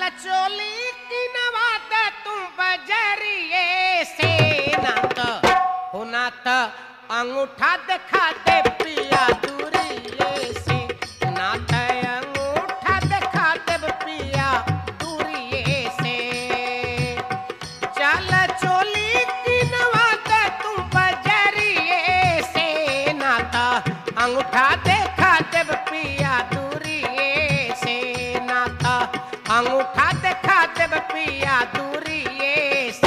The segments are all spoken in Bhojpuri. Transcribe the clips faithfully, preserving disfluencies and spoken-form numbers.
चल चोली की नवाद तू बजरिए से नात हो नात अंगूठा दिखा दे पिया दूरिए से नात अंगूठा दिखा दे पिया दूरिए से चल चोली की नवाद तू बजरिए से नात अंगूठा दिखा दे पिया दूरिए से नात अंगूठा दिखा दे पिया दूरिए से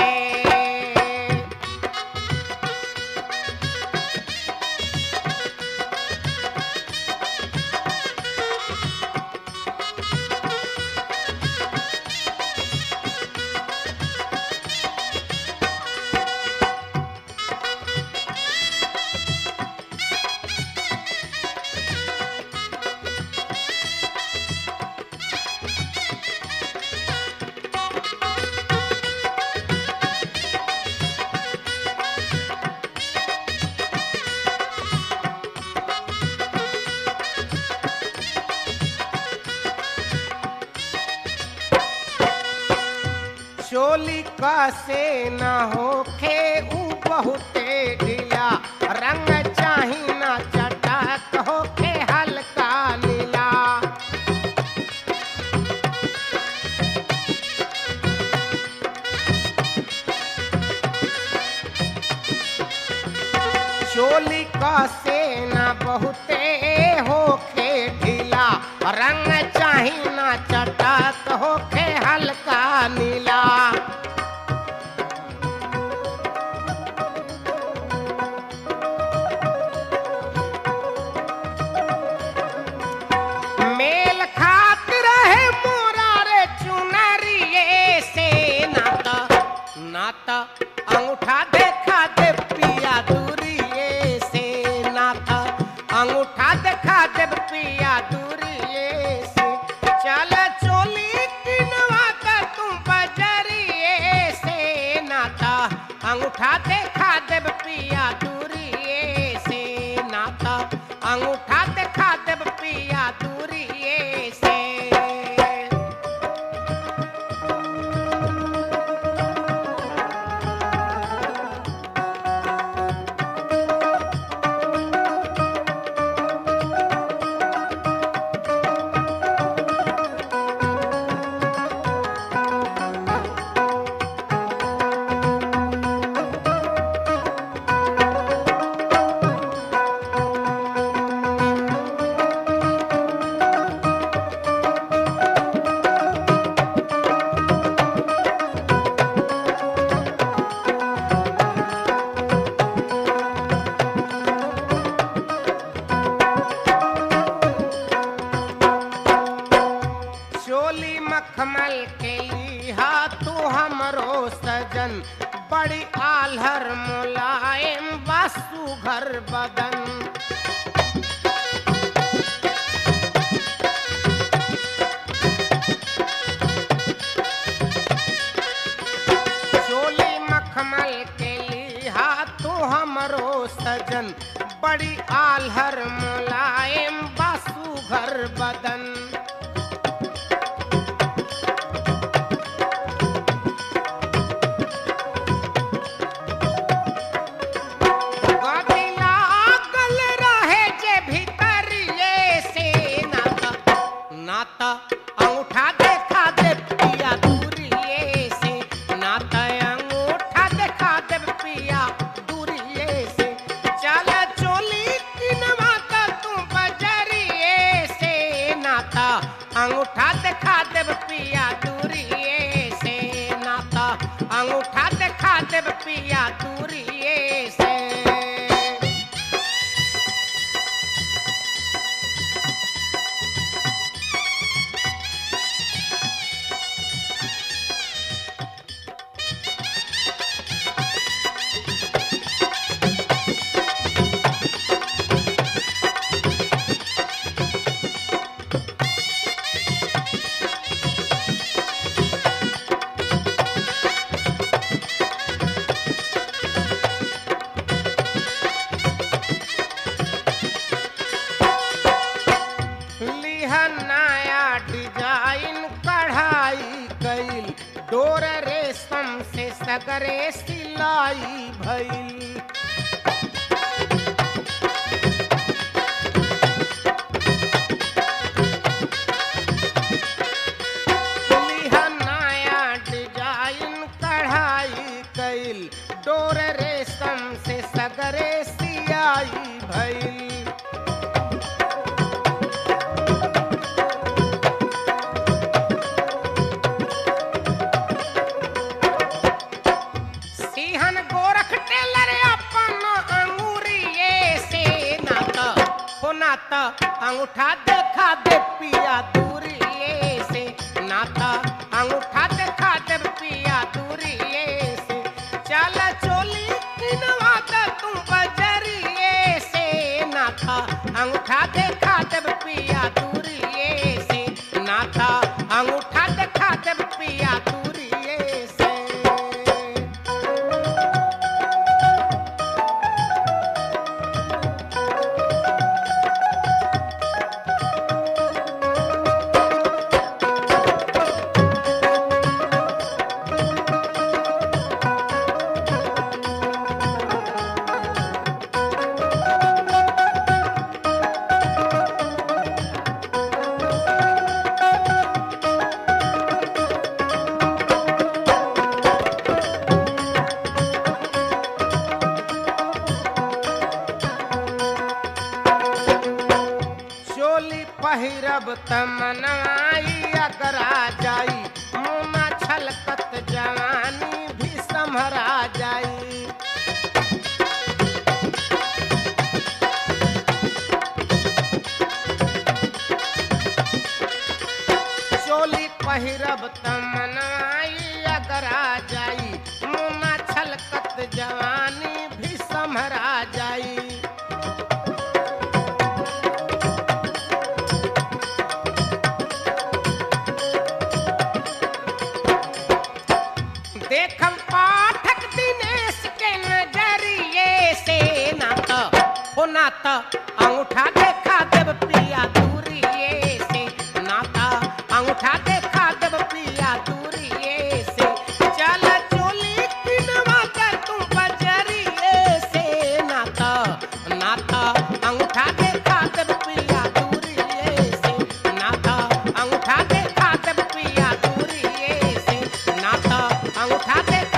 चोली का से न होखे ऊ बहुते ढीला रंग चाही ना चटक होखे हल्का नीला चोली का से न बहुते होखे ढीला रंग चाही ना चटक होखे हल्का नीला मेल खात रहे मोरा रे चुनरिए से नाता नाता अंगूठा देखा दे पिया दूरिए से नाता अंगूठा देखा दे पिया दूरिए से चल चोली की नवाद तू बजरिए से नाता अंगूठा देखा दे पिया दूरिए से नाता अंगूठा देखा दे पिया दूरिए से चोली मखमल के लिहा तू हमरो सजन बड़ी आल्हर मुलायम बासु घर बदन चोली मखमल के लिहा तू हमरो सजन बड़ी आल्हर मुलायम बासु घर बदन नाता अंगूठा देखा दे पिया दूरिए से नाता अंगूठा देखा दे पिया दूरिए से चल चोली की नवाद तू बजरिए से नाता अंगूठा देखा दे पिया दूरिए से नाता अंगूठा देखा दे पिया दूरिए से डोर रेशम से सगरे सिलाई भइल। लिहा नया डिजाइन कढ़ाई कइल, डोर रेशम से सगरे सियाई भइल। सिहन गोरख टेलर अपन अंगूरिये से नाता हो नाता अंगूठा देखा दे पिया दूरिये से, नाता अंगूठा देखा दे पिया दूरिये से। चल चोली किनवा दे तू बजरिये से, नाता अंगूठा देखा दे पिया दूरिये से, नाता अंगूठा देखा दे पिया दूरिये से। चोली पहिरब तमनाई अगरा जाई, मुना छलकत जवानी भी संभरा जाई। चोली पहिरब तमनाई अगरा जाई, मुना छलकत जवानी भी संभरा जाई। देखम पाठक दिनेश के नजरिए से, नाता हो नाता अंगूठा देखा देव पिया दूरिये से, नाता अंगूठा देखा देव पिया दूरिये से। चल चोली किनवा दे तू बजरिये से, नाता नाता अंगूठा देखा देव पिया दूरिये से, नाता अंगूठा देखा देव पिया दूरिये से, नाता अंगूठा देखा